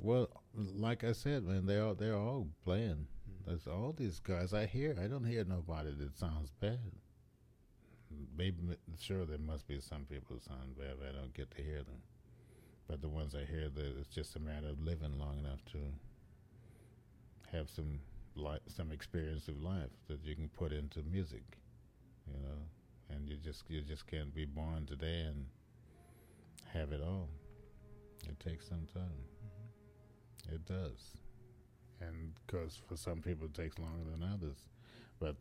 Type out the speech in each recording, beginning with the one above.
Well, like I said, man, they're all playing. That's all these guys I hear. I don't hear nobody that sounds bad. Maybe sure there must be some people who sound bad, but I don't get to hear them. But the ones I hear, that it's just a matter of living long enough to have some experience of life that you can put into music, you know. And you just can't be born today and have it all. It takes some time. It does, and because for some people it takes longer than others. But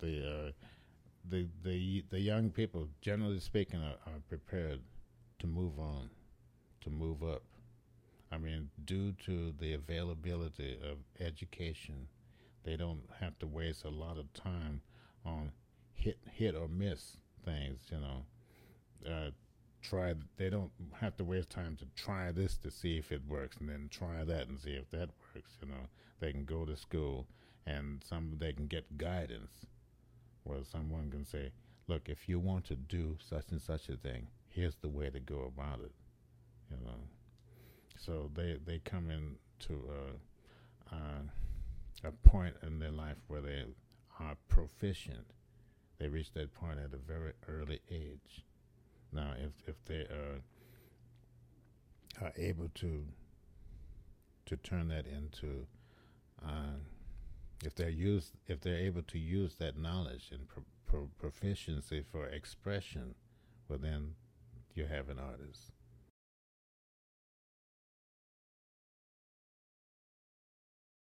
the young people, generally speaking, are prepared to move on, to move up. I mean, due to the availability of education, they don't have to waste a lot of time on hit or miss things. They don't have to waste time to try this to see if it works, and then try that and see if that works. They can go to school, and they can get guidance where someone can say, look, if you want to do such and such a thing, here's the way to go about it. you know so they come into a point in their life where they are proficient. They reach that point at a very early age. Now, if they are able to turn that into if they're able to use that knowledge and proficiency for expression, well, then you have an artist.